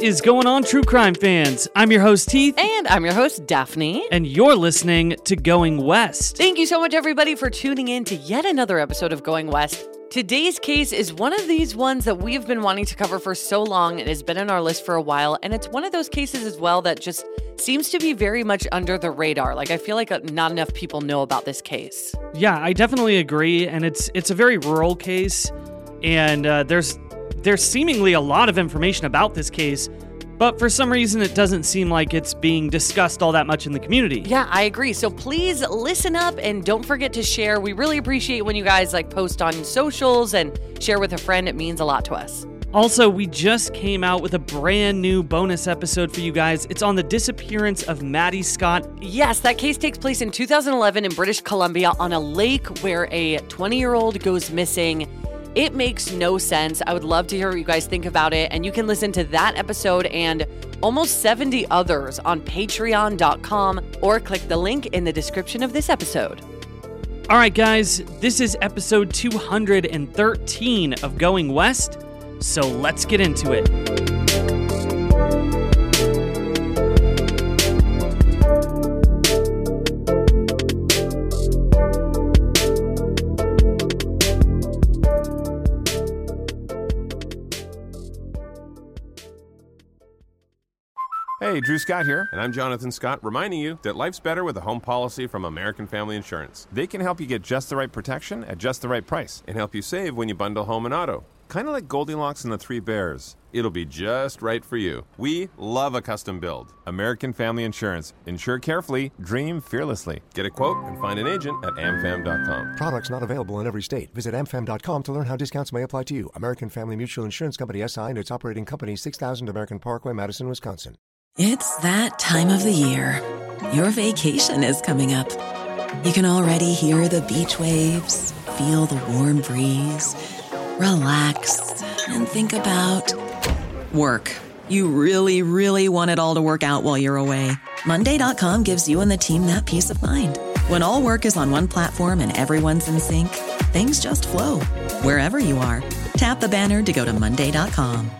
What is going on, true crime fans? I'm your host, Heath. And I'm your host, Daphne. And you're listening to Going West. Thank you so much, everybody, for tuning in to yet another episode of Going West. Today's case is one of these ones that we've been wanting to cover for so long. It has been on our list for a while, and it's one of those cases as well that just seems to be very much under the radar. Like, I feel like not enough people know about this case. Yeah, I definitely agree, and it's a very rural case, and there's seemingly a lot of information about this case, but for some reason it doesn't seem like it's being discussed all that much in the community. Yeah, I agree. So please listen up and don't forget to share. We really appreciate when you guys post on socials and share with a friend. It means a lot to us. Also, we just came out with a brand new bonus episode for you guys. It's on the disappearance of Maddie Scott. Yes, that case takes place in 2011 in British Columbia on a lake where a 20-year-old goes missing. It makes no sense. I would love to hear what you guys think about it. And you can listen to that episode and almost 70 others on patreon.com or click the link in the description of this episode. All right, guys, this is episode 213 of Going West, so let's get into it. Hey, Drew Scott here, and I'm Jonathan Scott, reminding you that life's better with a home policy from American Family Insurance. They can help you get just the right protection at just the right price and help you save when you bundle home and auto. Kind of like Goldilocks and the Three Bears. It'll be just right for you. We love a custom build. American Family Insurance. Insure carefully, dream fearlessly. Get a quote and find an agent at amfam.com. Products not available in every state. Visit amfam.com to learn how discounts may apply to you. American Family Mutual Insurance Company, SI, and its operating company, 6000 American Parkway, Madison, Wisconsin. It's that time of the year. Your vacation is coming up. You can already hear the beach waves, feel the warm breeze, relax, and think about work. You really, really want it all to work out while you're away. Monday.com gives you and the team that peace of mind. When all work is on one platform and everyone's in sync, things just flow. Wherever you are, tap the banner to go to Monday.com.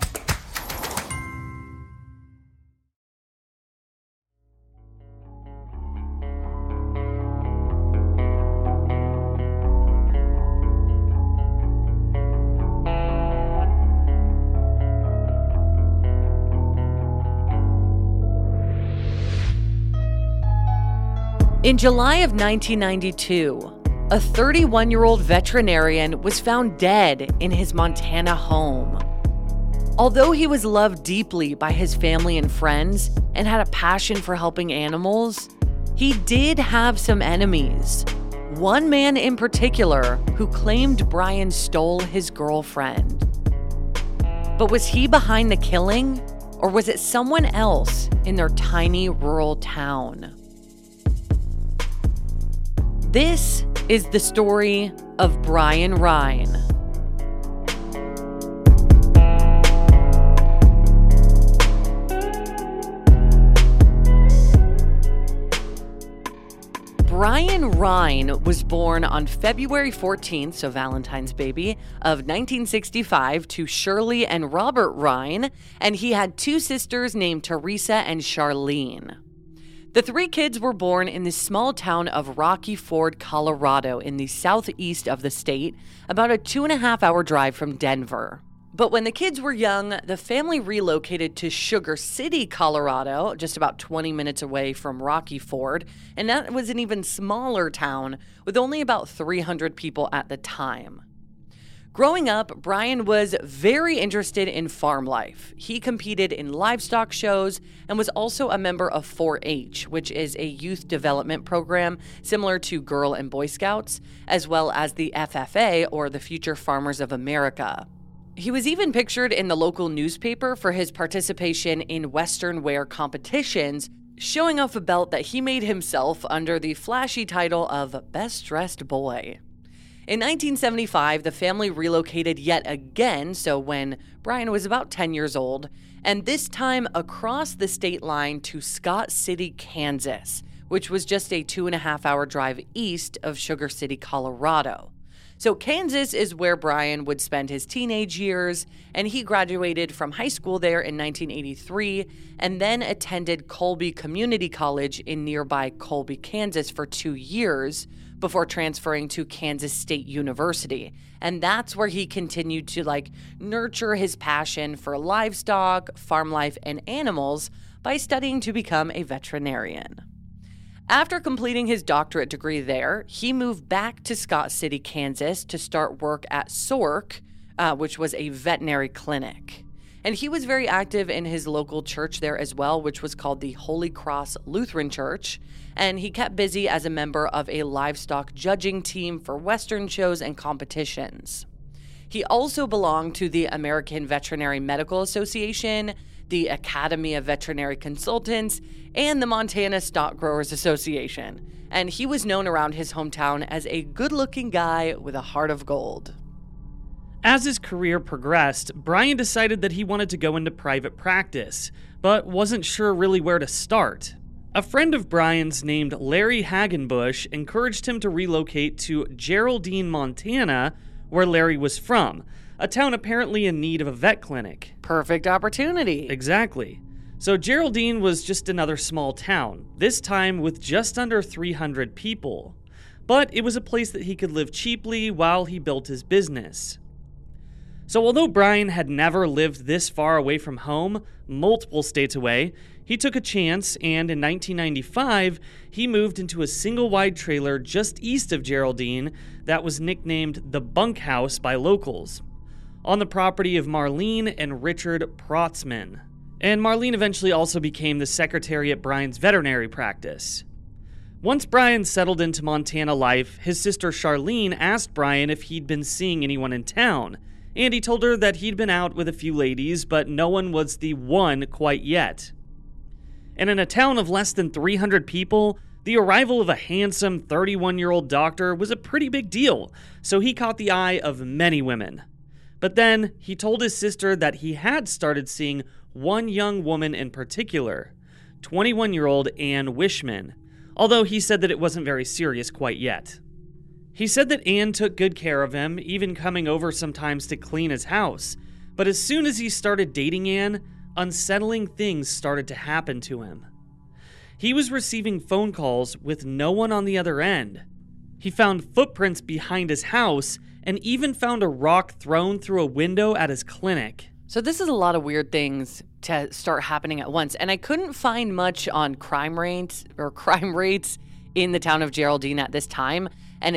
In July of 1992, a 31-year-old veterinarian was found dead in his Montana home. Although he was loved deeply by his family and friends and had a passion for helping animals, he did have some enemies. One man in particular who claimed Brian stole his girlfriend. But was he behind the killing, or was it someone else in their tiny rural town? This is the story of Brian Rhine. Brian Rhine was born on February 14th, so Valentine's baby, of 1965 to Shirley and Robert Rhine, and he had two sisters named Teresa and Charlene. The three kids were born in the small town of Rocky Ford, Colorado, in the southeast of the state, about a 2.5-hour drive from Denver. But when the kids were young, the family relocated to Sugar City, Colorado, just about 20 minutes away from Rocky Ford, and that was an even smaller town with only about 300 people at the time. Growing up, Brian was very interested in farm life. He competed in livestock shows and was also a member of 4-H, which is a youth development program similar to Girl and Boy Scouts, as well as the FFA, or the Future Farmers of America. He was even pictured in the local newspaper for his participation in Western wear competitions, showing off a belt that he made himself under the flashy title of Best Dressed Boy. In 1975, the family relocated yet again, so when Brian was about 10 years old, and this time across the state line to Scott City, Kansas, which was just a 2.5-hour drive east of Sugar City, Colorado. So Kansas is where Brian would spend his teenage years, and he graduated from high school there in 1983 and then attended Colby Community College in nearby Colby, Kansas for 2 years before transferring to Kansas State University. And that's where he continued to nurture his passion for livestock, farm life, and animals by studying to become a veterinarian. After completing his doctorate degree there, he moved back to Scott City, Kansas to start work at SORC, which was a veterinary clinic. And he was very active in his local church there as well, which was called the Holy Cross Lutheran Church. And he kept busy as a member of a livestock judging team for Western shows and competitions. He also belonged to the American Veterinary Medical Association, the Academy of Veterinary Consultants, and the Montana Stock Growers Association. And he was known around his hometown as a good-looking guy with a heart of gold. As his career progressed, Brian decided that he wanted to go into private practice, but wasn't sure really where to start. A friend of Brian's named Larry Hagenbush encouraged him to relocate to Geraldine, Montana, where Larry was from, a town apparently in need of a vet clinic. Perfect opportunity. Exactly. So Geraldine was just another small town, this time with just under 300 people. But it was a place that he could live cheaply while he built his business. So although Brian had never lived this far away from home, multiple states away, he took a chance, and in 1995, he moved into a single-wide trailer just east of Geraldine that was nicknamed the Bunkhouse by locals, on the property of Marlene and Richard Protzman. And Marlene eventually also became the secretary at Brian's veterinary practice. Once Brian settled into Montana life, his sister Charlene asked Brian if he'd been seeing anyone in town, and he told her that he'd been out with a few ladies, but no one was the one quite yet. And in a town of less than 300 people, the arrival of a handsome 31-year-old doctor was a pretty big deal, so he caught the eye of many women. But then, he told his sister that he had started seeing one young woman in particular, 21-year-old Ann Wishman, although he said that it wasn't very serious quite yet. He said that Ann took good care of him, even coming over sometimes to clean his house, but as soon as he started dating Ann, unsettling things started to happen to him. He was receiving phone calls with no one on the other end. He found footprints behind his house and even found a rock thrown through a window at his clinic. So this is a lot of weird things to start happening at once. And I couldn't find much on crime rates in the town of Geraldine at this time. And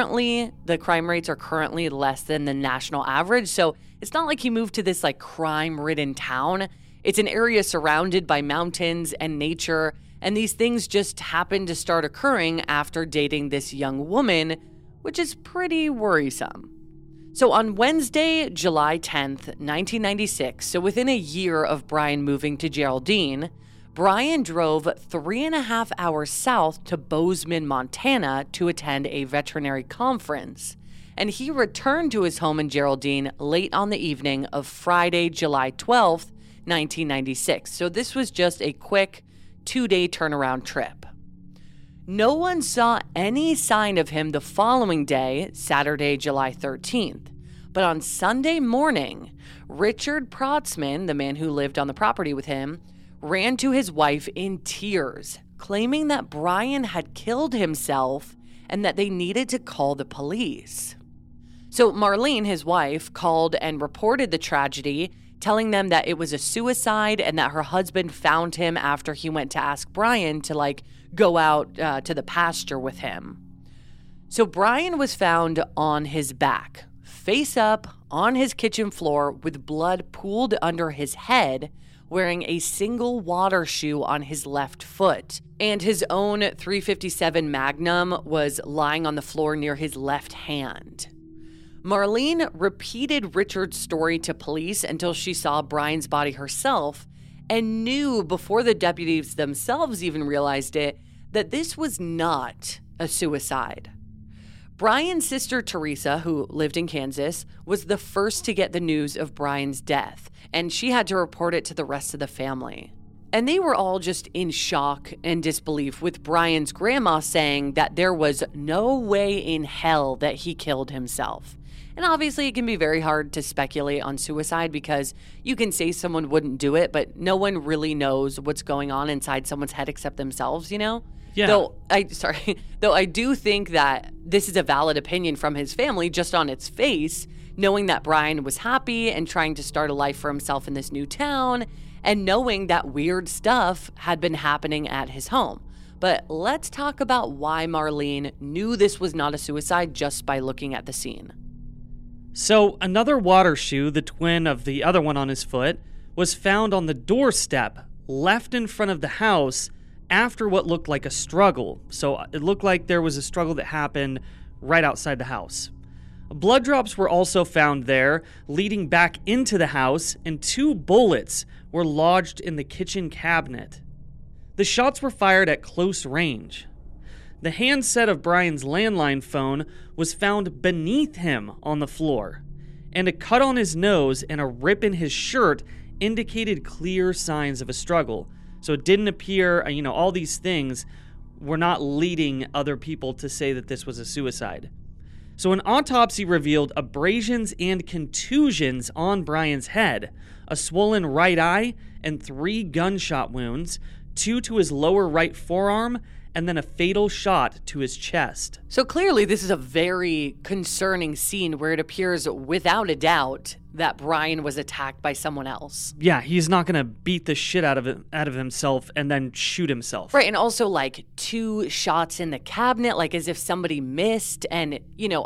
the crime rates are currently less than the national average. So it's not like he moved to this crime-ridden town. It's an area surrounded by mountains and nature. And these things just happened to start occurring after dating this young woman, which is pretty worrisome. So on Wednesday, July 10th, 1996, so within a year of Brian moving to Geraldine, Brian drove 3.5 hours south to Bozeman, Montana to attend a veterinary conference. And he returned to his home in Geraldine late on the evening of Friday, July 12th, 1996. So this was just a quick 2-day turnaround trip. No one saw any sign of him the following day, Saturday, July 13th. But on Sunday morning, Richard Protzman, the man who lived on the property with him, ran to his wife in tears, claiming that Brian had killed himself and that they needed to call the police. So Marlene, his wife, called and reported the tragedy, telling them that it was a suicide and that her husband found him after he went to ask Brian to go out to the pasture with him. So Brian was found on his back, face up on his kitchen floor with blood pooled under his head, wearing a single water shoe on his left foot. And his own .357 Magnum was lying on the floor near his left hand. Marlene repeated Richard's story to police until she saw Brian's body herself and knew before the deputies themselves even realized it that this was not a suicide. Brian's sister Teresa, who lived in Kansas, was the first to get the news of Brian's death, and she had to report it to the rest of the family. And they were all just in shock and disbelief, with Brian's grandma saying that there was no way in hell that he killed himself. And obviously, it can be very hard to speculate on suicide because you can say someone wouldn't do it, but no one really knows what's going on inside someone's head except themselves, you know? Yeah. Though I do think that this is a valid opinion from his family just on its face, knowing that Brian was happy and trying to start a life for himself in this new town, and knowing that weird stuff had been happening at his home. But let's talk about why Marlene knew this was not a suicide just by looking at the scene. So another water shoe, the twin of the other one on his foot, was found on the doorstep, left in front of the house after what looked like a struggle. So it looked like there was a struggle that happened right outside the house. Blood drops were also found there, leading back into the house, and 2 bullets were lodged in the kitchen cabinet. The shots were fired at close range. The handset of Brian's landline phone was found beneath him on the floor, and a cut on his nose and a rip in his shirt indicated clear signs of a struggle. So it didn't appear, all these things were not leading other people to say that this was a suicide. So an autopsy revealed abrasions and contusions on Brian's head, a swollen right eye, and 3 gunshot wounds, 2 to his lower right forearm, and then a fatal shot to his chest. So clearly this is a very concerning scene where it appears without a doubt that Brian was attacked by someone else. Yeah, he's not going to beat the shit out of himself and then shoot himself. Right, and also 2 shots in the cabinet, as if somebody missed. And,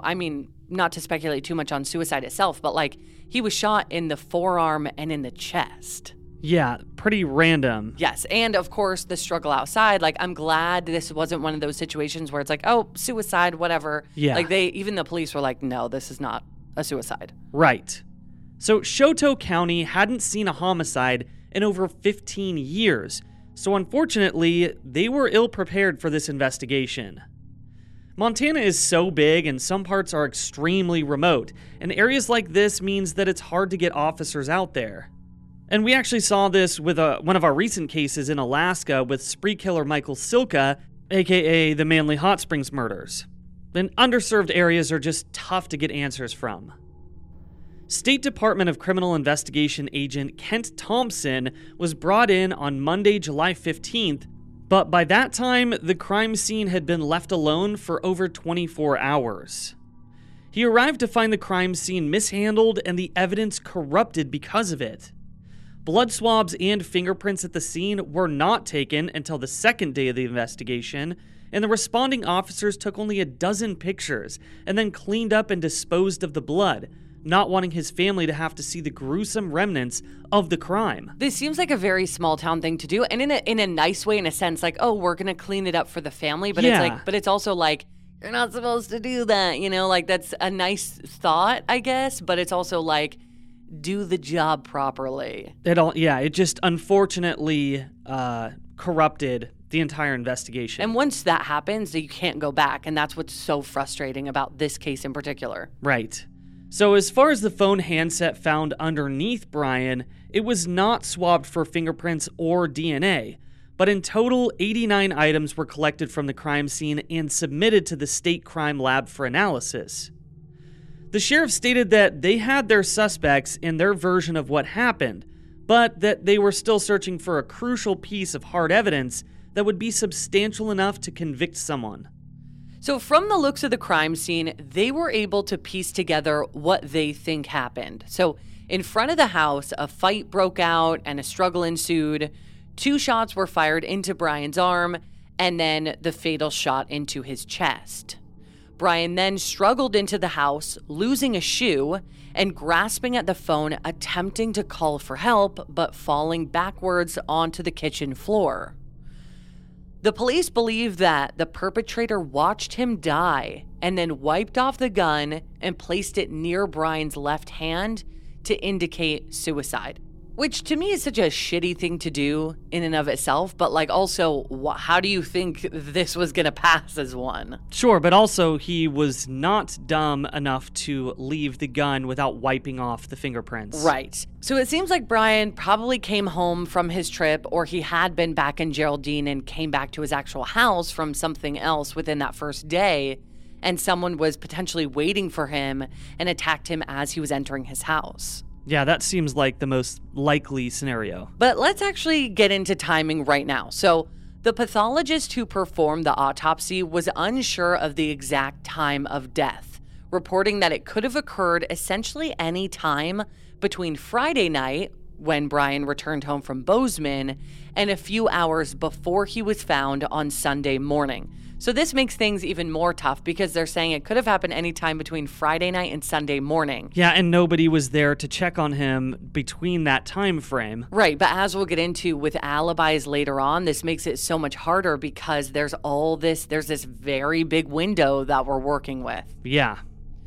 not to speculate too much on suicide itself, but he was shot in the forearm and in the chest. Yeah, pretty random. Yes, and of course the struggle outside. I'm glad this wasn't one of those situations where it's suicide, whatever. Yeah. Even the police were no, this is not a suicide. Right. So Choteau County hadn't seen a homicide in over 15 years, so unfortunately, they were ill-prepared for this investigation. Montana is so big and some parts are extremely remote, and areas like this means that it's hard to get officers out there. And we actually saw this with one of our recent cases in Alaska with spree killer Michael Silka, aka the Manly Hot Springs murders. And underserved areas are just tough to get answers from. State Department of Criminal Investigation agent Kent Thompson was brought in on Monday, July 15th, but by that time, the crime scene had been left alone for over 24 hours. He arrived to find the crime scene mishandled and the evidence corrupted because of it. Blood swabs and fingerprints at the scene were not taken until the second day of the investigation, and the responding officers took only a dozen pictures and then cleaned up and disposed of the blood, not wanting his family to have to see the gruesome remnants of the crime. This seems like a very small town thing to do, and in a nice way, in a sense, we're gonna clean it up for the family, but yeah. It's also you're not supposed to do that, that's a nice thought, I guess, but it's also do the job properly. It just unfortunately corrupted the entire investigation. And once that happens, you can't go back, and that's what's so frustrating about this case in particular. Right. So as far as the phone handset found underneath Brian, it was not swabbed for fingerprints or DNA, but in total, 89 items were collected from the crime scene and submitted to the state crime lab for analysis. The sheriff stated that they had their suspects in their version of what happened, but that they were still searching for a crucial piece of hard evidence that would be substantial enough to convict someone. So from the looks of the crime scene, they were able to piece together what they think happened. So in front of the house, a fight broke out and a struggle ensued. 2 shots were fired into Brian's arm, and then the fatal shot into his chest. Brian then struggled into the house, losing a shoe, and grasping at the phone, attempting to call for help, but falling backwards onto the kitchen floor. The police believe that the perpetrator watched him die and then wiped off the gun and placed it near Brian's left hand to indicate suicide. Which to me is such a shitty thing to do in and of itself, but like also, how do you think this was going to pass as one? Sure, but also he was not dumb enough to leave the gun without wiping off the fingerprints. Right. So it seems like Brian probably came home from his trip, or he had been back in Geraldine and came back to his actual house from something else within that first day, and someone was potentially waiting for him and attacked him as he was entering his house. Yeah, that seems like the most likely scenario. But let's actually get into timing right now. So the pathologist who performed the autopsy was unsure of the exact time of death, reporting that it could have occurred essentially any time between Friday night, when Brian returned home from Bozeman, and a few hours before he was found on Sunday morning. So this makes things even more tough because they're saying it could have happened anytime between Friday night and Sunday morning. Yeah, and nobody was there to check on him between that time frame. Right, but as we'll get into with alibis later on, this makes it so much harder because there's this very big window that we're working with. Yeah.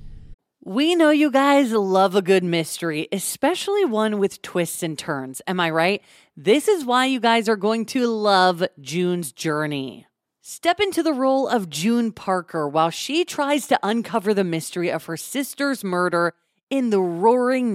We know you guys love a good mystery, especially one with twists and turns. Am I right? This is why you guys are going to love June's journey. Step into the role of June Parker while she tries to uncover the mystery of her sister's murder in the roaring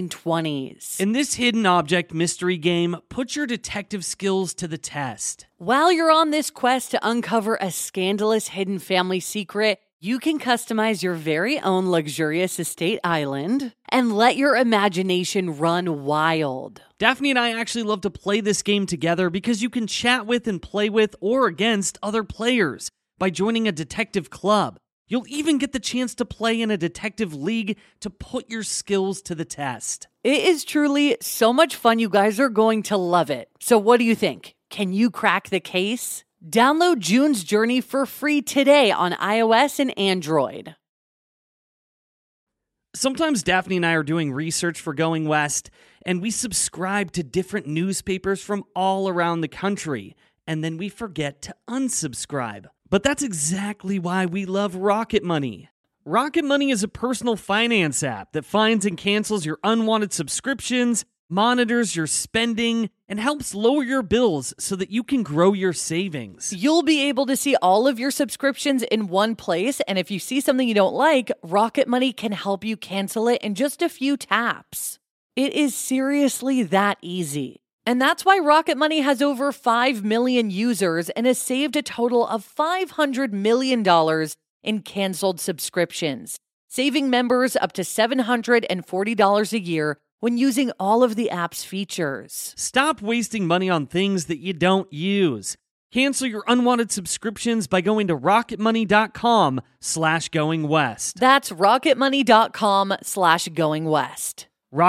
1920s. In this hidden object mystery game, put your detective skills to the test. While you're on this quest to uncover a scandalous hidden family secret, you can customize your very own luxurious estate island and let your imagination run wild. Daphne and I actually love to play this game together because you can chat with and play with or against other players by joining a detective club. You'll even get the chance to play in a detective league to put your skills to the test. It is truly so much fun. You guys are going to love it. So what do you think? Can you crack the case? Download June's Journey for free today on iOS and Android. Sometimes Daphne and I are doing research for Going West, and we subscribe to different newspapers from all around the country, and then we forget to unsubscribe. But that's exactly why we love Rocket Money. Rocket Money is a personal finance app that finds and cancels your unwanted subscriptions, monitors your spending, and helps lower your bills so that you can grow your savings. You'll be able to see all of your subscriptions in one place, and if you see something you don't like, Rocket Money can help you cancel it in just a few taps. It is seriously that easy. And that's why Rocket Money has over 5 million users and has saved a total of $500 million in canceled subscriptions, saving members up to $740 a year when using all of the app's features. Stop wasting money on things that you don't use. Cancel your unwanted subscriptions by going to rocketmoney.com/goingwest. That's rocketmoney.com/goingwest.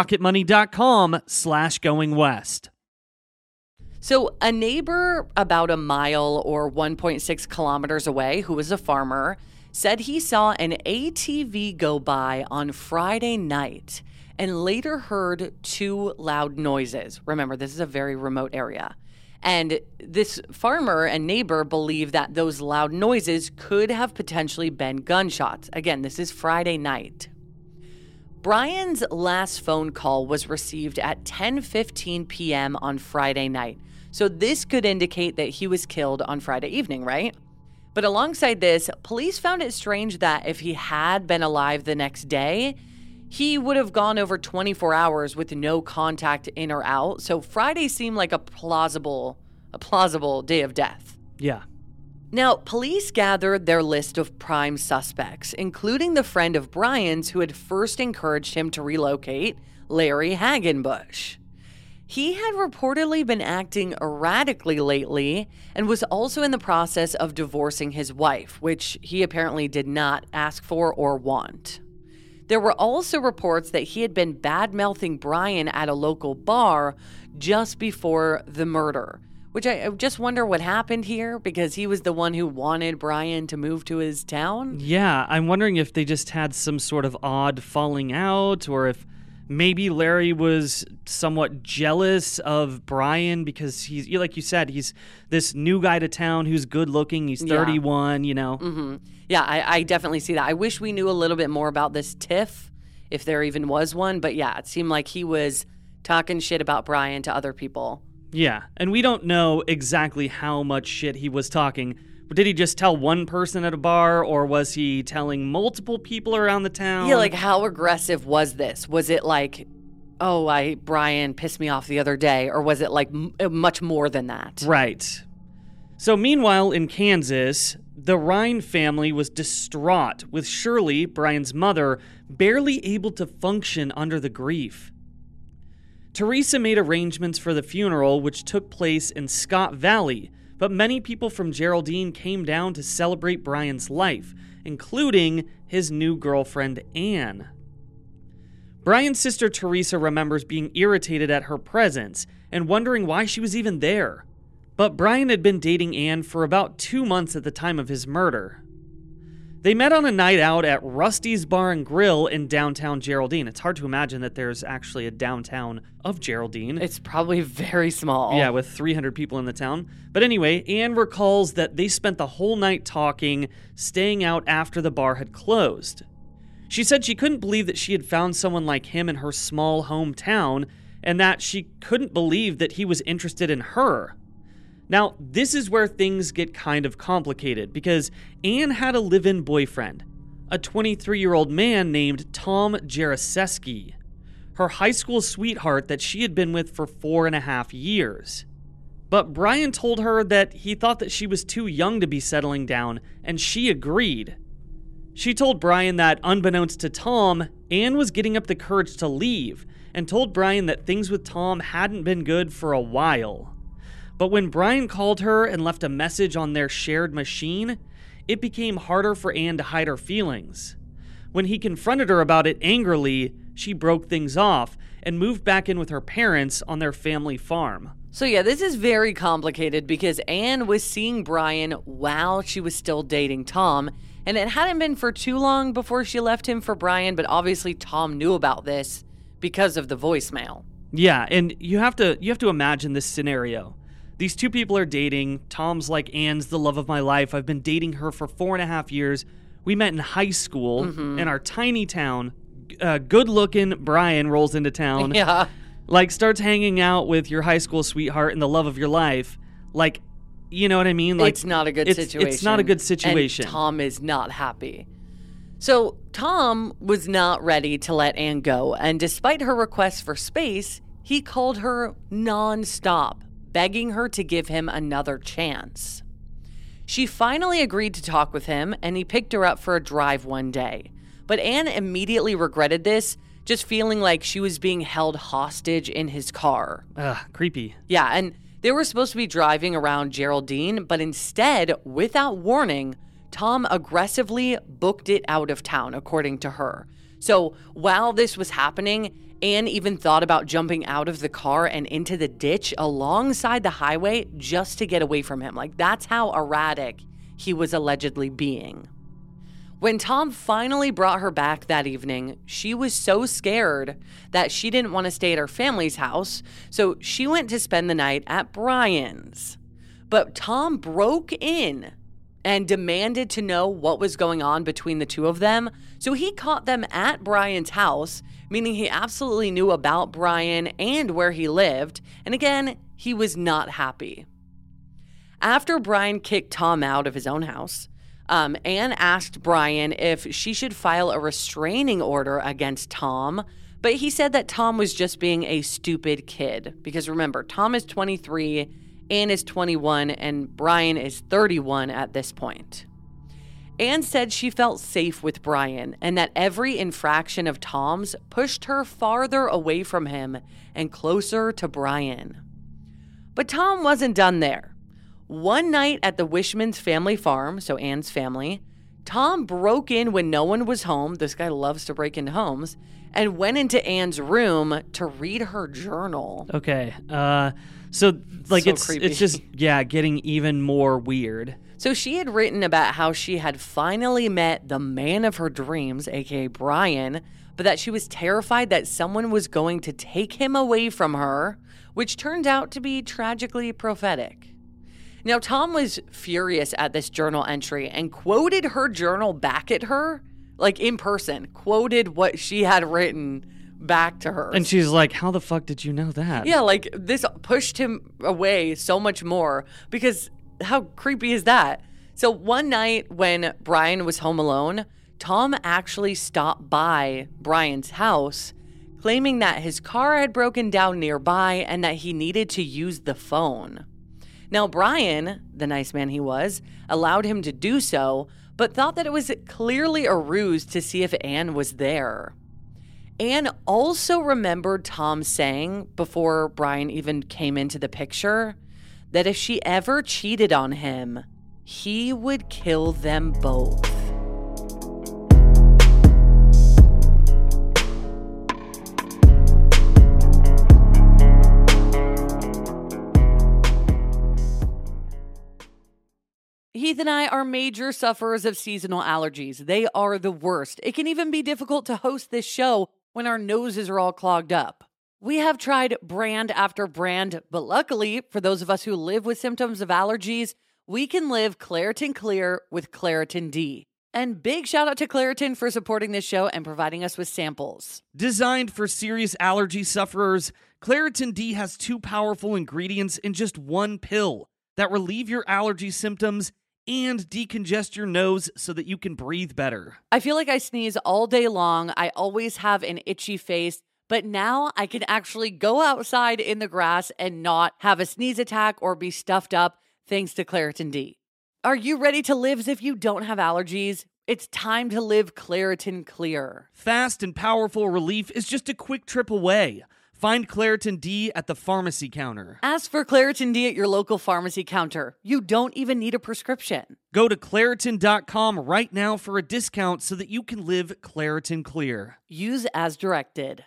rocketmoney.com/goingwest. So a neighbor about a mile or 1.6 kilometers away, who was a farmer, said he saw an ATV go by on Friday night and later heard 2 loud noises. Remember, this is a very remote area. And this farmer and neighbor believe that those loud noises could have potentially been gunshots. Again, this is Friday night. Brian's last phone call was received at 10:15 p.m. on Friday night. So this could indicate that he was killed on Friday evening, right? But alongside this, police found it strange that if he had been alive the next day, he would have gone over 24 hours with no contact in or out. So Friday seemed like a plausible day of death. Yeah. Now, police gathered their list of prime suspects, including the friend of Brian's who had first encouraged him to relocate, Larry Hagenbush. He had reportedly been acting erratically lately and was also in the process of divorcing his wife, which he apparently did not ask for or want. There were also reports that he had been bad-mouthing Brian at a local bar just before the murder, which I just wonder what happened here because he was the one who wanted Brian to move to his town. Yeah, I'm wondering if they just had some sort of odd falling out or if maybe Larry was somewhat jealous of Brian because he's, like you said, he's this new guy to town who's good looking. He's 31, you know. Mm-hmm. Yeah, I definitely see that. I wish we knew a little bit more about this tiff, if there even was one. But yeah, it seemed like he was talking shit about Brian to other people. Yeah, and we don't know exactly how much shit he was talking. But did he just tell one person at a bar, or was he telling multiple people around the town? Yeah, like how aggressive was this? Was it like, oh, Brian pissed me off the other day, or was it like much more than that? Right. So meanwhile, in Kansas, the Rhine family was distraught, with Shirley, Brian's mother, barely able to function under the grief. Teresa made arrangements for the funeral, which took place in Scott Valley, but many people from Geraldine came down to celebrate Brian's life, including his new girlfriend, Anne. Brian's sister Teresa remembers being irritated at her presence and wondering why she was even there. But Brian had been dating Anne for about 2 months at the time of his murder. They met on a night out at Rusty's Bar and Grill in downtown Geraldine. It's hard to imagine that there's actually a downtown of Geraldine. It's probably very small. Yeah, with 300 people in the town. But anyway, Anne recalls that they spent the whole night talking, staying out after the bar had closed. She said she couldn't believe that she had found someone like him in her small hometown, and that she couldn't believe that he was interested in her. Now, this is where things get kind of complicated, because Anne had a live-in boyfriend, a 23-year-old man named Tom Jaraseski, her high school sweetheart that she had been with for 4.5 years. But Brian told her that he thought that she was too young to be settling down, and she agreed. She told Brian that, unbeknownst to Tom, Anne was getting up the courage to leave, and told Brian that things with Tom hadn't been good for a while. But when Brian called her and left a message on their shared machine, it became harder for Anne to hide her feelings. When he confronted her about it angrily, she broke things off and moved back in with her parents on their family farm. So yeah, this is very complicated because Anne was seeing Brian while she was still dating Tom, and it hadn't been for too long before she left him for Brian, but obviously Tom knew about this because of the voicemail. Yeah, and you have to imagine this scenario. These two people are dating. Tom's like, Anne's the love of my life. I've been dating her for 4.5 years. We met in high school in our tiny town. Good-looking Brian rolls into town. Yeah. Like, starts hanging out with your high school sweetheart and the love of your life. Like, you know what I mean? Like, it's not a good situation. It's not a good situation. And Tom is not happy. So Tom was not ready to let Anne go, and despite her request for space, he called her nonstop, begging her to give him another chance. She finally agreed to talk with him, and he picked her up for a drive one day. But Anne immediately regretted this, just feeling like she was being held hostage in his car. Creepy. Yeah, and they were supposed to be driving around Geraldine, but instead, without warning, Tom aggressively booked it out of town, according to her. So while this was happening, Anne even thought about jumping out of the car and into the ditch alongside the highway just to get away from him. Like, that's how erratic he was allegedly being. When Tom finally brought her back that evening, she was so scared that she didn't want to stay at her family's house, so she went to spend the night at Brian's. But Tom broke in and demanded to know what was going on between the two of them, so he caught them at Brian's house, meaning he absolutely knew about Brian and where he lived, and again, he was not happy. After Brian kicked Tom out of his own house, Anne asked Brian if she should file a restraining order against Tom, but he said that Tom was just being a stupid kid. Because remember, Tom is 23, Anne is 21, and Brian is 31 at this point. Anne said she felt safe with Brian and that every infraction of Tom's pushed her farther away from him and closer to Brian. But Tom wasn't done there. One night at the Wishman's family farm, so Anne's family, Tom broke in when no one was home. This guy loves to break into homes, and went into Anne's room to read her journal. Okay. So it's creepy. It's just, getting even more weird. So she had written about how she had finally met the man of her dreams, aka Brian, but that she was terrified that someone was going to take him away from her, which turned out to be tragically prophetic. Now, Tom was furious at this journal entry and quoted her journal back at her, like in person, quoted what she had written back to her. And she's like, how the fuck did you know that? Yeah, like this pushed him away so much more because how creepy is that? So one night when Brian was home alone, Tom actually stopped by Brian's house, claiming that his car had broken down nearby and that he needed to use the phone. Now, Brian, the nice man he was, allowed him to do so, but thought that it was clearly a ruse to see if Anne was there. Anne also remembered Tom saying, before Brian even came into the picture, that if she ever cheated on him, he would kill them both. Heath and I are major sufferers of seasonal allergies. They are the worst. It can even be difficult to host this show when our noses are all clogged up. We have tried brand after brand, but luckily, for those of us who live with symptoms of allergies, we can live Claritin Clear with Claritin D. And big shout out to Claritin for supporting this show and providing us with samples. Designed for serious allergy sufferers, Claritin D has 2 powerful ingredients in just one pill that relieve your allergy symptoms and decongest your nose so that you can breathe better. I feel like I sneeze all day long. I always have an itchy face, but now I can actually go outside in the grass and not have a sneeze attack or be stuffed up thanks to Claritin D. Are you ready to live as if you don't have allergies? It's time to live Claritin Clear. Fast and powerful relief is just a quick trip away. Find Claritin D at the pharmacy counter. Ask for Claritin D at your local pharmacy counter. You don't even need a prescription. Go to Claritin.com right now for a discount so that you can live Claritin Clear. Use as directed.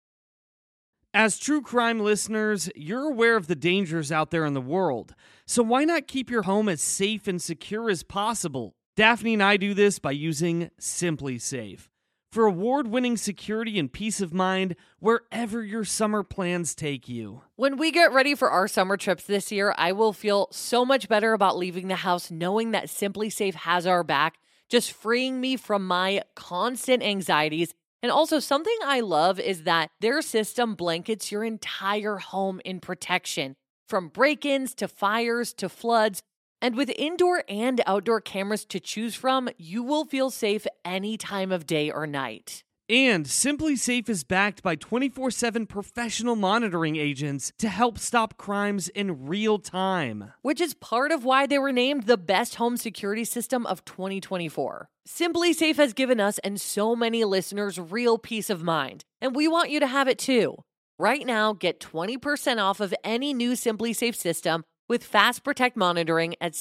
As true crime listeners, you're aware of the dangers out there in the world. So why not keep your home as safe and secure as possible? Daphne and I do this by using SimpliSafe. For award-winning security and peace of mind wherever your summer plans take you. When we get ready for our summer trips this year, I will feel so much better about leaving the house knowing that SimpliSafe has our back, just freeing me from my constant anxieties. And also something I love is that their system blankets your entire home in protection, from break-ins to fires to floods. And with indoor and outdoor cameras to choose from, you will feel safe any time of day or night. And SimpliSafe is backed by 24/7 professional monitoring agents to help stop crimes in real time. Which is part of why they were named the best home security system of 2024. SimpliSafe has given us and so many listeners real peace of mind, and we want you to have it too. Right now, get 20% off of any new SimpliSafe system with Fast Protect monitoring at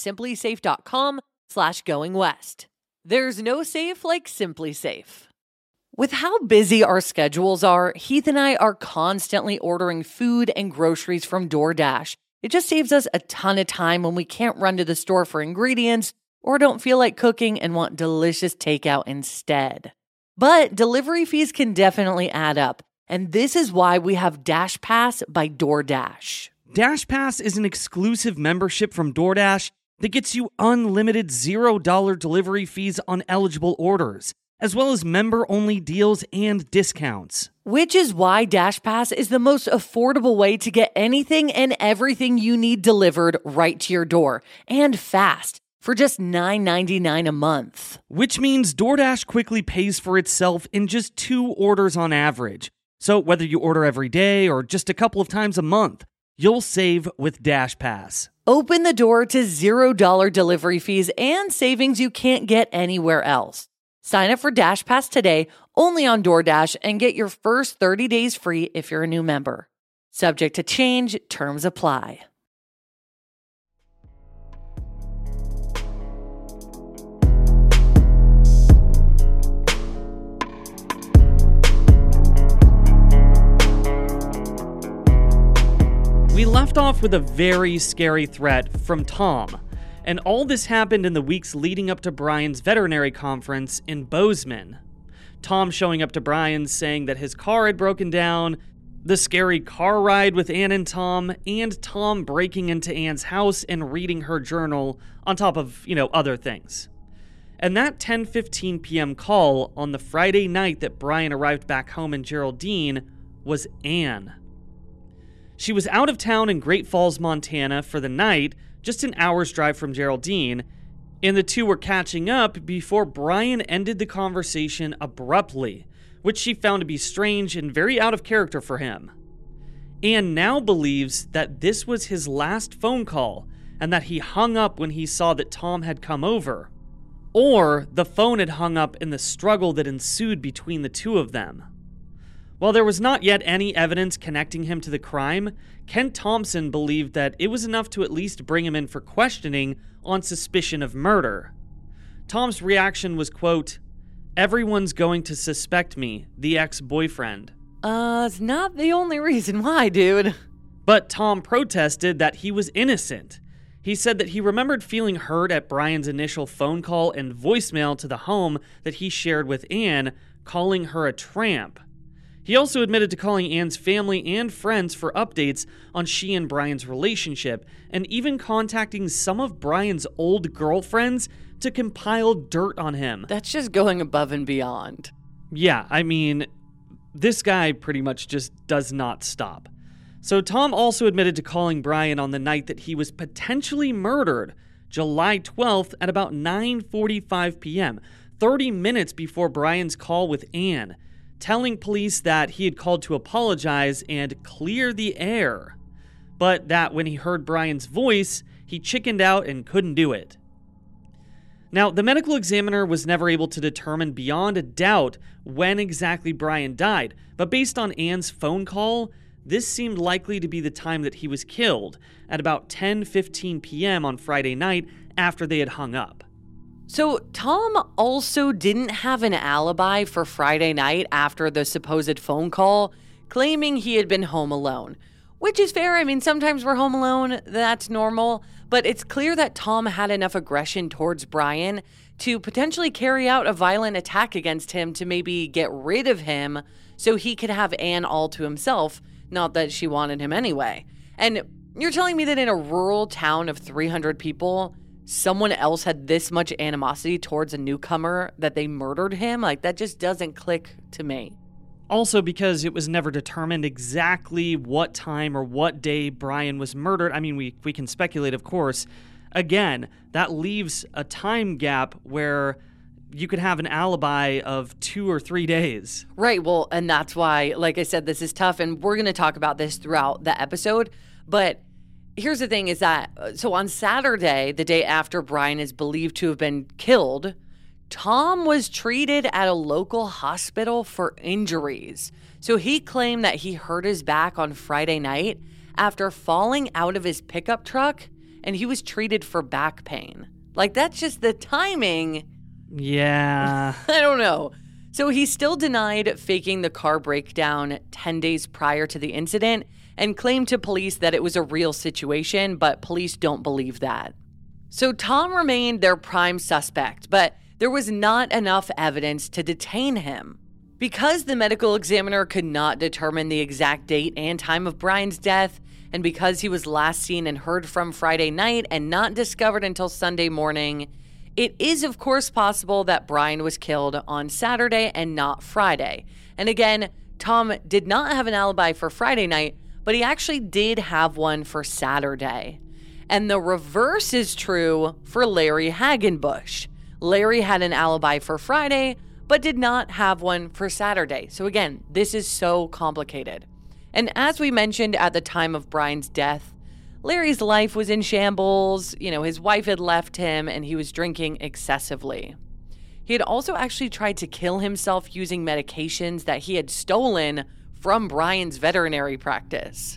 simplisafe.com/goingwest. There's no safe like SimpliSafe. With how busy our schedules are, Heath and I are constantly ordering food and groceries from DoorDash. It just saves us a ton of time when we can't run to the store for ingredients or don't feel like cooking and want delicious takeout instead. But delivery fees can definitely add up, and this is why we have DashPass by DoorDash. DashPass is an exclusive membership from DoorDash that gets you unlimited $0 delivery fees on eligible orders, as well as member-only deals and discounts. Which is why DashPass is the most affordable way to get anything and everything you need delivered right to your door, and fast, for just $9.99 a month. Which means DoorDash quickly pays for itself in just 2 orders on average. So whether you order every day or just a couple of times a month, you'll save with DashPass. Open the door to $0 delivery fees and savings you can't get anywhere else. Sign up for DashPass today, only on DoorDash, and get your first 30 days free if you're a new member. Subject to change, terms apply. We left off with a very scary threat from Tom, and all this happened in the weeks leading up to Brian's veterinary conference in Bozeman. Tom showing up to Brian saying that his car had broken down, the scary car ride with Anne and Tom breaking into Anne's house and reading her journal, on top of, other things. And that 10:15 p.m. call on the Friday night that Brian arrived back home in Geraldine was Ann. She was out of town in Great Falls, Montana for the night, just an hour's drive from Geraldine, and the two were catching up before Brian ended the conversation abruptly, which she found to be strange and very out of character for him. Ann now believes that this was his last phone call and that he hung up when he saw that Tom had come over. Or the phone had hung up in the struggle that ensued between the two of them. While there was not yet any evidence connecting him to the crime, Kent Thompson believed that it was enough to at least bring him in for questioning on suspicion of murder. Tom's reaction was, quote, "Everyone's going to suspect me, the ex-boyfriend." It's not the only reason why, dude. But Tom protested that he was innocent. He said that he remembered feeling hurt at Brian's initial phone call and voicemail to the home that he shared with Ann, calling her a tramp. He also admitted to calling Ann's family and friends for updates on she and Brian's relationship, and even contacting some of Brian's old girlfriends to compile dirt on him. That's just going above and beyond. Yeah, I mean, this guy pretty much just does not stop. So Tom also admitted to calling Brian on the night that he was potentially murdered, July 12th at about 9:45 p.m., 30 minutes before Brian's call with Ann, telling police that he had called to apologize and clear the air, but that when he heard Brian's voice, he chickened out and couldn't do it. Now, the medical examiner was never able to determine beyond a doubt when exactly Brian died, but based on Ann's phone call, this seemed likely to be the time that he was killed, at about 10:15 p.m. on Friday night after they had hung up. So Tom also didn't have an alibi for Friday night after the supposed phone call, claiming he had been home alone. Which is fair. I mean, sometimes we're home alone. That's normal. But it's clear that Tom had enough aggression towards Brian to potentially carry out a violent attack against him to maybe get rid of him so he could have Ann all to himself. Not that she wanted him anyway. And you're telling me that in a rural town of 300 people, someone else had this much animosity towards a newcomer that they murdered him? Like, that just doesn't click to me. Also, because it was never determined exactly what time or what day Brian was murdered. I mean, we can speculate, of course. Again, that leaves a time gap where you could have an alibi of 2 or 3 days. Right. Well, and that's why, like I said, this is tough. And we're going to talk about this throughout the episode. But here's the thing is that, so on Saturday, the day after Brian is believed to have been killed, Tom was treated at a local hospital for injuries. So he claimed that he hurt his back on Friday night after falling out of his pickup truck, and he was treated for back pain. Like, that's just the timing. Yeah. I don't know. So he still denied faking the car breakdown 10 days prior to the incident and claimed to police that it was a real situation, but police don't believe that. So Tom remained their prime suspect, but there was not enough evidence to detain him. Because the medical examiner could not determine the exact date and time of Brian's death, and because he was last seen and heard from Friday night and not discovered until Sunday morning, it is, of course, possible that Brian was killed on Saturday and not Friday. And again, Tom did not have an alibi for Friday night, but he actually did have one for Saturday. And the reverse is true for Larry Hagenbush. Larry had an alibi for Friday, but did not have one for Saturday. So again, this is so complicated. And as we mentioned at the time of Brian's death, Larry's life was in shambles. You know, his wife had left him and he was drinking excessively. He had also actually tried to kill himself using medications that he had stolen from Brian's veterinary practice.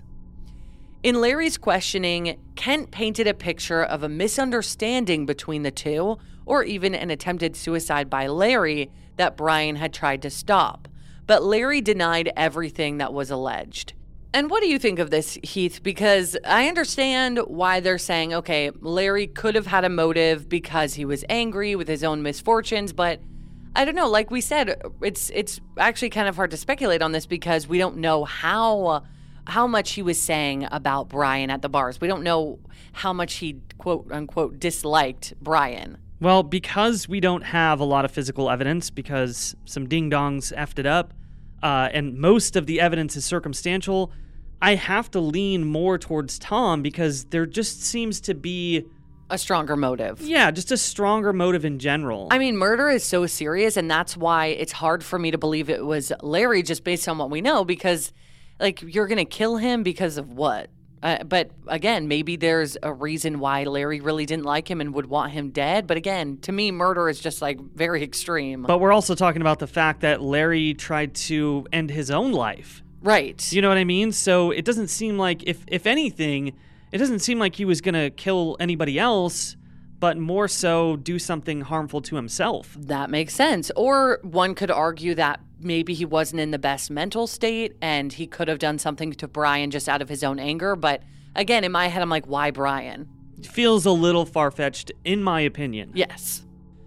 In Larry's questioning, Kent painted a picture of a misunderstanding between the two, or even an attempted suicide by Larry that Brian had tried to stop. But Larry denied everything that was alleged. And what do you think of this, Heath? Because I understand why they're saying, okay, Larry could have had a motive because he was angry with his own misfortunes, but I don't know, like we said, it's actually kind of hard to speculate on this because we don't know how how much he was saying about Brian at the bars. We don't know how much he, quote unquote, disliked Brian. Well, because we don't have a lot of physical evidence, because some ding-dongs effed it up, and most of the evidence is circumstantial, I have to lean more towards Tom because there just seems to be a stronger motive. Yeah, just a stronger motive in general. I mean, murder is so serious, and that's why it's hard for me to believe it was Larry just based on what we know, because, like, you're going to kill him because of what? But again, maybe there's a reason why Larry really didn't like him and would want him dead. But again, to me, murder is just like very extreme. But we're also talking about the fact that Larry tried to end his own life. Right. You know what I mean? So it doesn't seem like, if anything, it doesn't seem like he was going to kill anybody else, but more so do something harmful to himself. That makes sense. Or one could argue that maybe he wasn't in the best mental state and he could have done something to Brian just out of his own anger. But again, in my head, I'm like, why Brian? It feels a little far-fetched, in my opinion. Yes.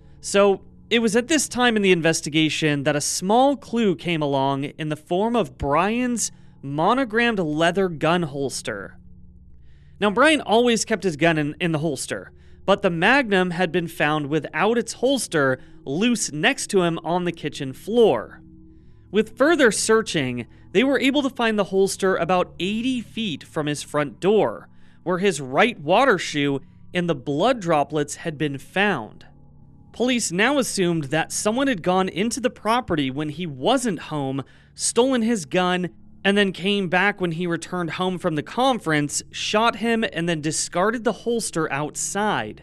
So it was at this time in the investigation that a small clue came along in the form of Brian's monogrammed leather gun holster. Now, Brian always kept his gun in the holster, but the Magnum had been found without its holster loose next to him on the kitchen floor. With further searching, they were able to find the holster about 80 feet from his front door, where his right water shoe and the blood droplets had been found. Police now assumed that someone had gone into the property when he wasn't home, stolen his gun, and then came back when he returned home from the conference, shot him, and then discarded the holster outside.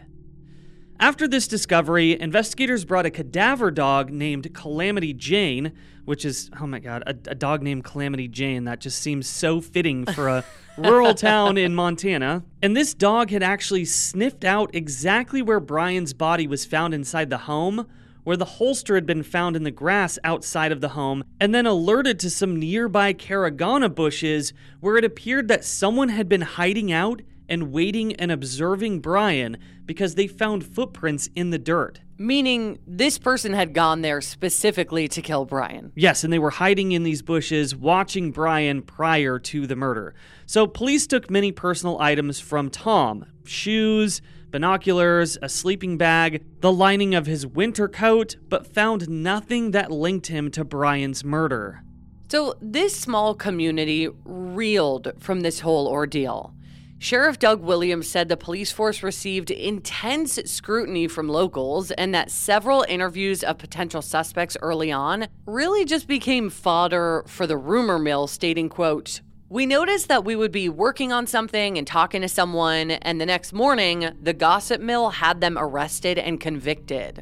After this discovery, investigators brought a cadaver dog named Calamity Jane, which is, oh my God, a dog named Calamity Jane. That just seems so fitting for a rural town in Montana. And this dog had actually sniffed out exactly where Brian's body was found inside the home, where the holster had been found in the grass outside of the home, and then alerted to some nearby caragana bushes where it appeared that someone had been hiding out and waiting and observing Brian because they found footprints in the dirt. Meaning this person had gone there specifically to kill Brian. Yes, and they were hiding in these bushes, watching Brian prior to the murder. So police took many personal items from Tom: shoes, binoculars, a sleeping bag, the lining of his winter coat, but found nothing that linked him to Brian's murder. So this small community reeled from this whole ordeal. Sheriff Doug Williams said the police force received intense scrutiny from locals and that several interviews of potential suspects early on really just became fodder for the rumor mill, stating, quote, "We noticed that we would be working on something and talking to someone, and the next morning, the gossip mill had them arrested and convicted."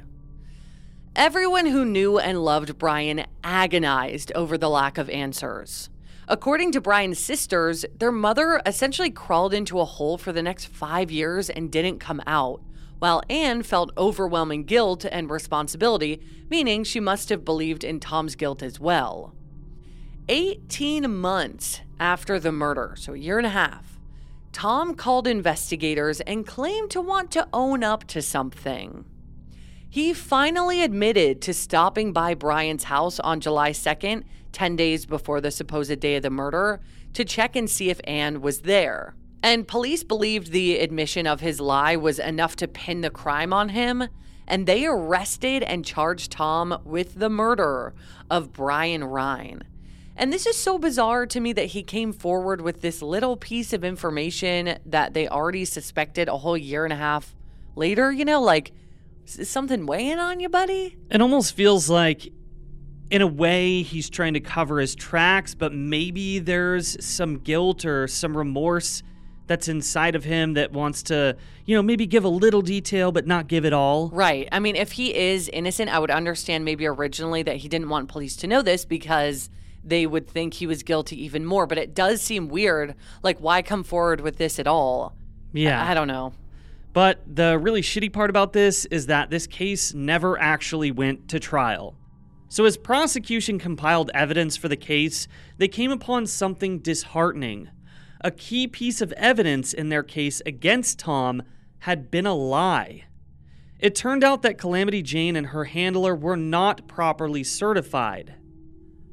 Everyone who knew and loved Brian agonized over the lack of answers. According to Brian's sisters, their mother essentially crawled into a hole for the next 5 years and didn't come out, while Anne felt overwhelming guilt and responsibility, meaning she must have believed in Tom's guilt as well. 18 months after the murder, so a year and a half, Tom called investigators and claimed to want to own up to something. He finally admitted to stopping by Brian's house on July 2nd, 10 days before the supposed day of the murder, to check and see if Anne was there. And police believed the admission of his lie was enough to pin the crime on him, and they arrested and charged Tom with the murder of Brian Rhine. And this is so bizarre to me that he came forward with this little piece of information that they already suspected a whole year and a half later, you know, like, is something weighing on you, buddy? It almost feels like, in a way, he's trying to cover his tracks, but maybe there's some guilt or some remorse that's inside of him that wants to, maybe give a little detail, but not give it all. Right. I mean, if he is innocent, I would understand maybe originally that he didn't want police to know this because they would think he was guilty even more. But it does seem weird. Like, why come forward with this at all? Yeah. I don't know. But the really shitty part about this is that this case never actually went to trial. So as prosecution compiled evidence for the case, they came upon something disheartening. A key piece of evidence in their case against Tom had been a lie. It turned out that Calamity Jane and her handler were not properly certified.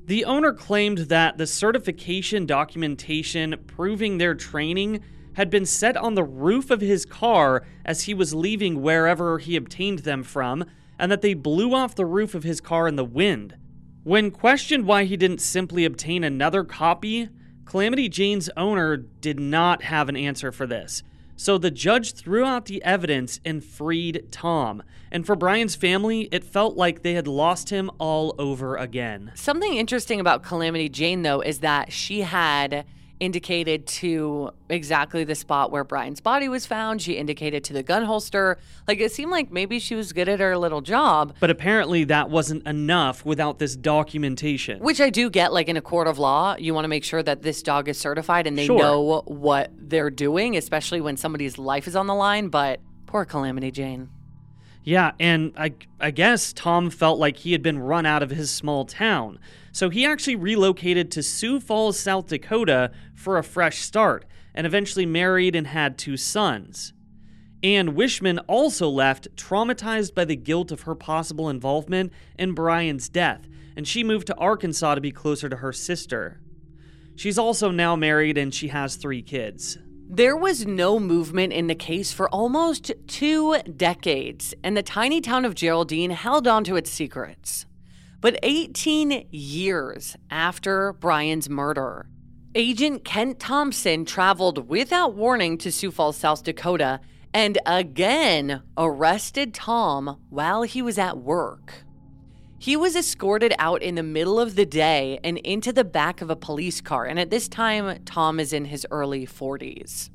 The owner claimed that the certification documentation proving their training had been set on the roof of his car as he was leaving wherever he obtained them from, and that they blew off the roof of his car in the wind. When questioned why he didn't simply obtain another copy, Calamity Jane's owner did not have an answer for this. So the judge threw out the evidence and freed Tom. And for Brian's family, it felt like they had lost him all over again. Something interesting about Calamity Jane, though, is that she had indicated to exactly the spot where Brian's body was found. She indicated to the gun holster. Like, it seemed like maybe she was good at her little job. But apparently that wasn't enough without this documentation. Which I do get, like in a court of law, you want to make sure that this dog is certified and they Sure. know what they're doing, especially when somebody's life is on the line. But poor Calamity Jane. Yeah, and I guess Tom felt like he had been run out of his small town. So he actually relocated to Sioux Falls, South Dakota for a fresh start, and eventually married and had 2 sons. Anne Wishman also left, traumatized by the guilt of her possible involvement in Brian's death, and she moved to Arkansas to be closer to her sister. She's also now married and she has 3 kids. There was no movement in the case for almost 2 decades, and the tiny town of Geraldine held on to its secrets. But 18 years after Brian's murder, Agent Kent Thompson traveled without warning to Sioux Falls, South Dakota, and again arrested Tom while he was at work. He was escorted out in the middle of the day and into the back of a police car, and at this time, Tom is in his early 40s.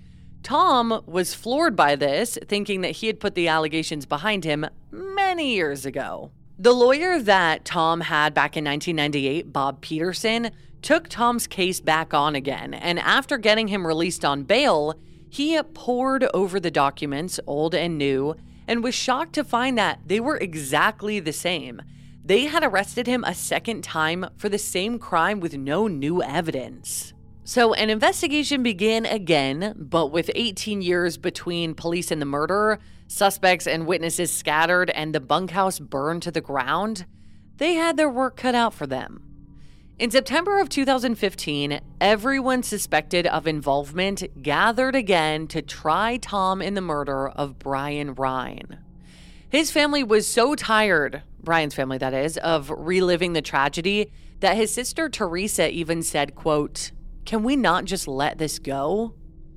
Tom was floored by this, thinking that he had put the allegations behind him many years ago. The lawyer that Tom had back in 1998, Bob Peterson, took Tom's case back on again, and after getting him released on bail, he pored over the documents, old and new, and was shocked to find that they were exactly the same. They had arrested him a second time for the same crime with no new evidence. So an investigation began again, but with 18 years between police and the murder, suspects and witnesses scattered, and the bunkhouse burned to the ground, they had their work cut out for them. In September of 2015, everyone suspected of involvement gathered again to try Tom in the murder of Brian Rhine. His family was so tired, Brian's family that is, of reliving the tragedy that his sister Teresa even said, quote, "Can we not just let this go?"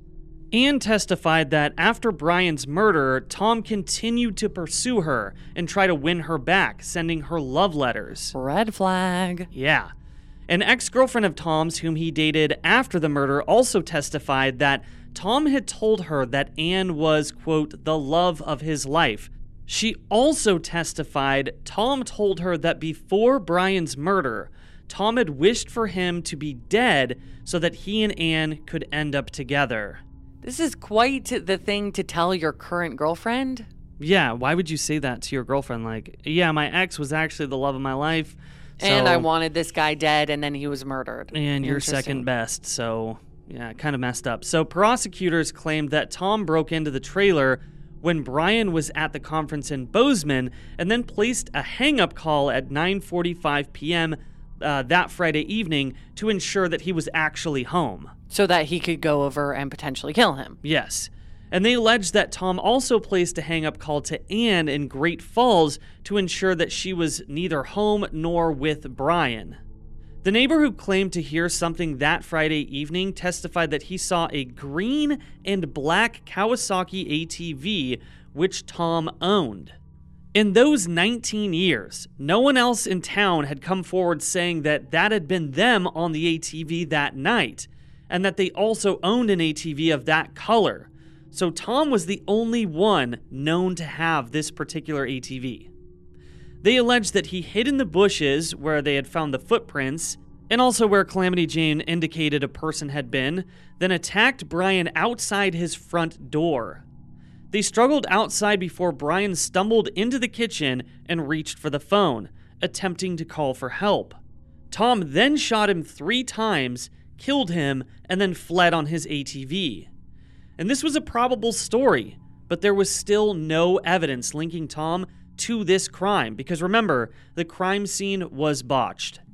Anne testified that after Brian's murder, Tom continued to pursue her and try to win her back, sending her love letters. Red flag. Yeah. An ex-girlfriend of Tom's, whom he dated after the murder, also testified that Tom had told her that Anne was, quote, the love of his life. She also testified Tom told her that before Brian's murder, Tom had wished for him to be dead so that he and Anne could end up together. This is quite the thing to tell your current girlfriend. Yeah, why would you say that to your girlfriend? Like, yeah, my ex was actually the love of my life. And I wanted this guy dead, and then he was murdered. And you're second best, so yeah, kind of messed up. So prosecutors claimed that Tom broke into the trailer when Brian was at the conference in Bozeman and then placed a hang-up call at 9:45 p.m. That Friday evening to ensure that he was actually home. So that he could go over and potentially kill him. Yes. And they alleged that Tom also placed a hang-up call to Anne in Great Falls to ensure that she was neither home nor with Brian. The neighbor who claimed to hear something that Friday evening testified that he saw a green and black Kawasaki ATV, which Tom owned. In those 19 years, no one else in town had come forward saying that that had been them on the ATV that night, and that they also owned an ATV of that color. So Tom was the only one known to have this particular ATV. They alleged that he hid in the bushes where they had found the footprints, and also where Calamity Jane indicated a person had been, then attacked Brian outside his front door. They struggled outside before Brian stumbled into the kitchen and reached for the phone, attempting to call for help. Tom then shot him 3 times, killed him, and then fled on his ATV. And this was a probable story, but there was still no evidence linking Tom to this crime, because remember, the crime scene was botched.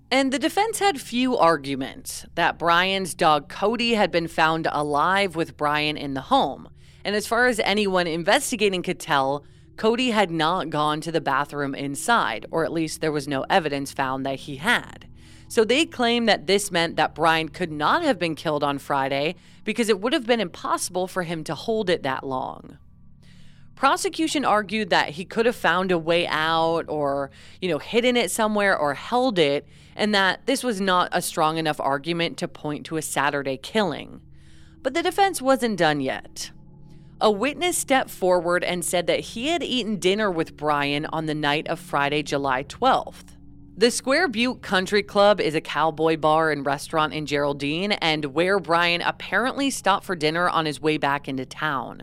And the defense had few arguments that Brian's dog Cody had been found alive with Brian in the home. And as far as anyone investigating could tell, Cody had not gone to the bathroom inside, or at least there was no evidence found that he had. So they claim that this meant that Brian could not have been killed on Friday because it would have been impossible for him to hold it that long. Prosecution argued that he could have found a way out or, hidden it somewhere or held it, and that this was not a strong enough argument to point to a Saturday killing. But the defense wasn't done yet. A witness stepped forward and said that he had eaten dinner with Brian on the night of Friday, July 12th. The Square Butte Country Club is a cowboy bar and restaurant in Geraldine, and where Brian apparently stopped for dinner on his way back into town.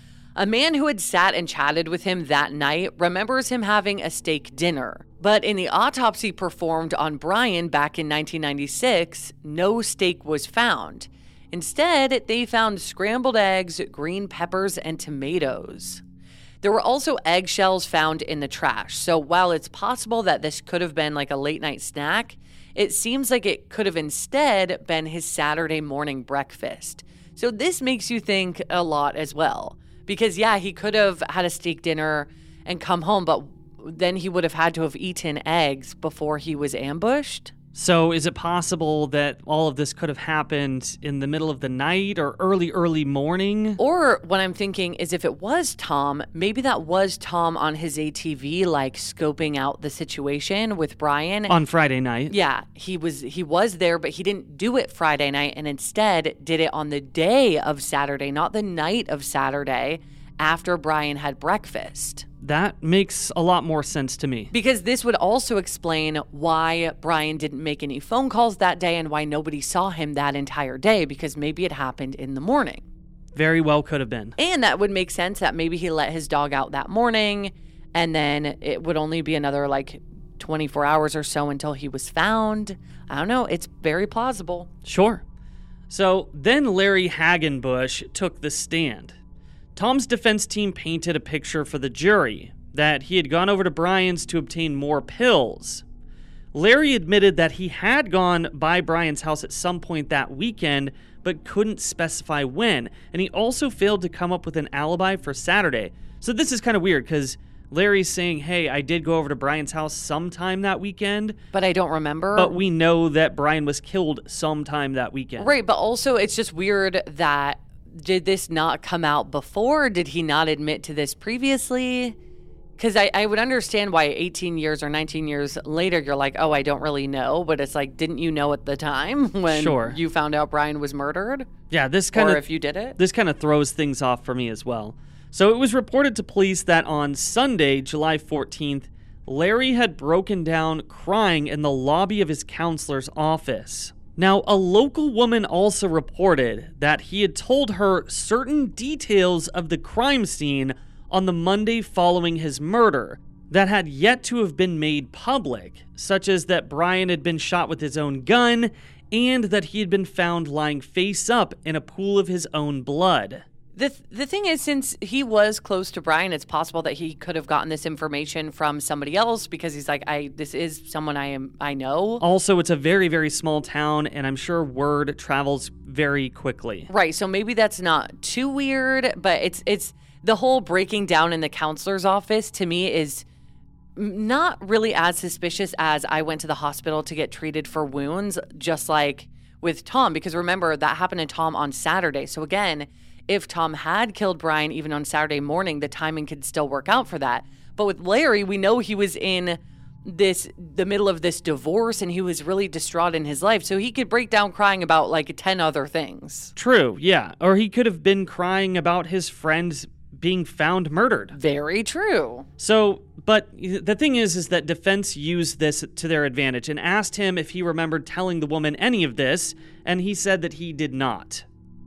A man who had sat and chatted with him that night remembers him having a steak dinner. But in the autopsy performed on Brian back in 1996, no steak was found. Instead, they found scrambled eggs, green peppers, and tomatoes. There were also eggshells found in the trash. So while it's possible that this could have been like a late night snack, it seems like it could have instead been his Saturday morning breakfast. So this makes you think a lot as well. Because, he could have had a steak dinner and come home, but then he would have had to have eaten eggs before he was ambushed. So is it possible that all of this could have happened in the middle of the night or early morning? Or what I'm thinking is if it was Tom, maybe that was Tom on his ATV, like scoping out the situation with Brian. On Friday night. Yeah, he was there, but he didn't do it Friday night and instead did it on the day of Saturday, not the night of Saturday, after Brian had breakfast. That makes a lot more sense to me. Because this would also explain why Brian didn't make any phone calls that day and why nobody saw him that entire day, because maybe it happened in the morning. Very well could have been. And that would make sense that maybe he let his dog out that morning and then it would only be another 24 hours or so until he was found. I don't know. It's very plausible. Sure. So then Larry Hagenbush took the stand. Tom's defense team painted a picture for the jury that he had gone over to Brian's to obtain more pills. Larry admitted that he had gone by Brian's house at some point that weekend, but couldn't specify when, and he also failed to come up with an alibi for Saturday. So this is kind of weird because Larry's saying, hey, I did go over to Brian's house sometime that weekend. But I don't remember. But we know that Brian was killed sometime that weekend. Right, but also it's just weird that did this not come out before? Did he not admit to this previously? Because I would understand why 18 years or 19 years later, you're like, oh, I don't really know. But it's like, didn't you know at the time when you found out Brian was murdered? Yeah, this kind of... Or if you did it? This kind of throws things off for me as well. So it was reported to police that on Sunday, July 14th, Larry had broken down crying in the lobby of his counselor's office. Now, a local woman also reported that he had told her certain details of the crime scene on the Monday following his murder that had yet to have been made public, such as that Brian had been shot with his own gun and that he had been found lying face up in a pool of his own blood. The thing is, since he was close to Brian, it's possible that he could have gotten this information from somebody else because he's like, this is someone I know. Also, it's a very, very small town, and I'm sure word travels very quickly. Right, so maybe that's not too weird, but it's the whole breaking down in the counselor's office to me is not really as suspicious as I went to the hospital to get treated for wounds, just like with Tom, because remember, that happened to Tom on Saturday. So again, if Tom had killed Brian even on Saturday morning, the timing could still work out for that. But with Larry, we know he was in the middle of this divorce and he was really distraught in his life. So he could break down crying about 10 other things. True, yeah. Or he could have been crying about his friends being found murdered. Very true. So, but the thing is that defense used this to their advantage and asked him if he remembered telling the woman any of this, and he said that he did not.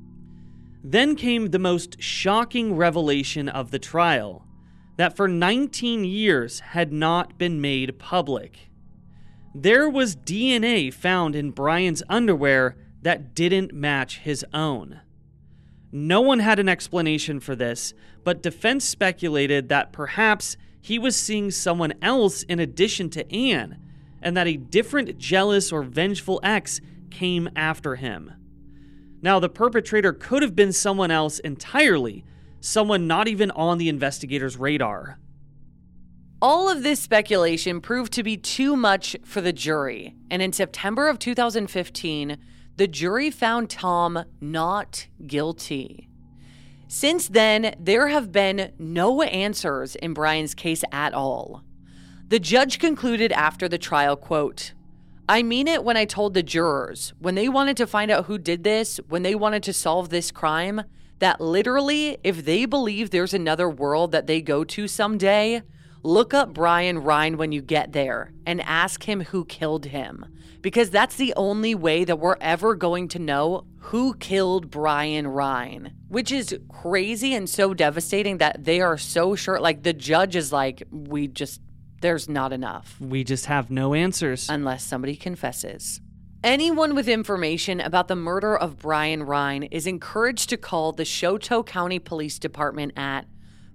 Then came the most shocking revelation of the trial, that for 19 years had not been made public. There was DNA found in Brian's underwear that didn't match his own. No one had an explanation for this, but defense speculated that perhaps he was seeing someone else in addition to Anne, and that a different jealous or vengeful ex came after him. Now, the perpetrator could have been someone else entirely, someone not even on the investigators' radar. All of this speculation proved to be too much for the jury, and in September of 2015, the jury found Tom not guilty. Since then, there have been no answers in Brian's case at all. The judge concluded after the trial, quote, "I mean it when I told the jurors, when they wanted to find out who did this, when they wanted to solve this crime, that literally, if they believe there's another world that they go to someday, look up Brian Rhine when you get there and ask him who killed him. Because that's the only way that we're ever going to know who killed Brian Rhine." Which is crazy and so devastating that they are so sure. Like, the judge is like, there's not enough. We just have no answers. Unless somebody confesses. Anyone with information about the murder of Brian Rhine is encouraged to call the Choteau County Police Department at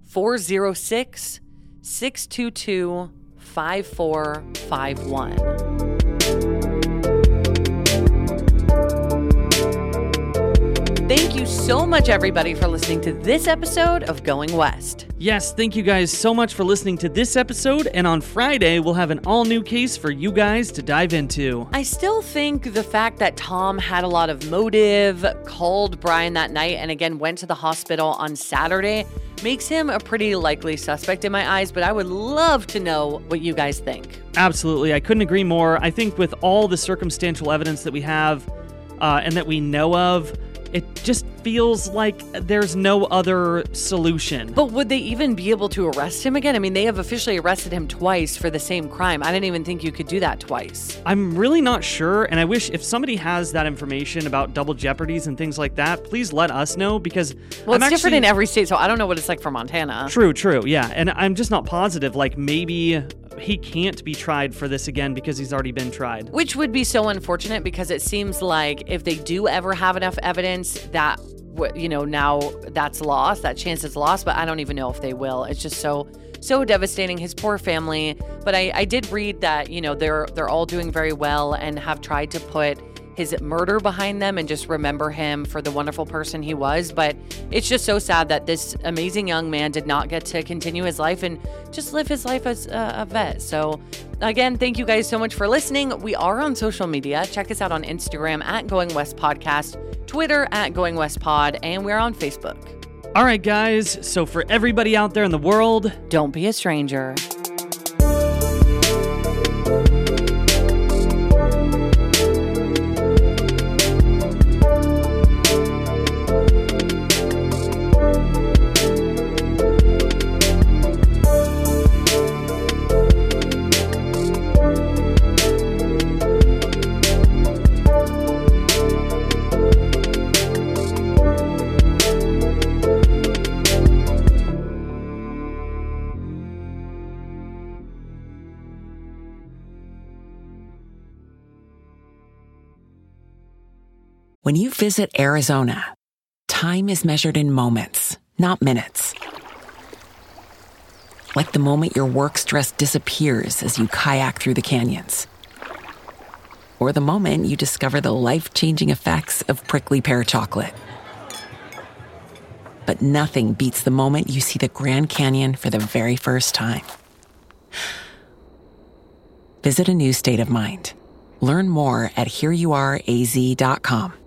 406-622-5451. Thank you so much, everybody, for listening to this episode of Going West. Yes, thank you guys so much for listening to this episode, and on Friday, we'll have an all-new case for you guys to dive into. I still think the fact that Tom had a lot of motive, called Brian that night, and again went to the hospital on Saturday, makes him a pretty likely suspect in my eyes, but I would love to know what you guys think. Absolutely, I couldn't agree more. I think with all the circumstantial evidence that we have and that we know of, it just feels like there's no other solution. But would they even be able to arrest him again? I mean, they have officially arrested him twice for the same crime. I didn't even think you could do that twice. I'm really not sure, and I wish if somebody has that information about double jeopardies and things like that, please let us know, because it's different in every state, so I don't know what it's like for Montana. True, yeah, and I'm just not positive. Like, maybe he can't be tried for this again because he's already been tried. Which would be so unfortunate, because it seems like if they do ever have enough evidence that, now that's lost, that chance is lost, but I don't even know if they will. It's just so devastating, his poor family. But I did read that, they're all doing very well and have tried to put his murder behind them and just remember him for the wonderful person he was. But it's just so sad that this amazing young man did not get to continue his life and just live his life as a vet. So again, thank you guys so much for listening. We are on social media. Check us out on Instagram at Going West Podcast, Twitter at Going West Pod, and we're on Facebook. All right, guys. So for everybody out there in the world, don't be a stranger. When you visit Arizona, time is measured in moments, not minutes. Like the moment your work stress disappears as you kayak through the canyons. Or the moment you discover the life-changing effects of prickly pear chocolate. But nothing beats the moment you see the Grand Canyon for the very first time. Visit a new state of mind. Learn more at hereyouareaz.com.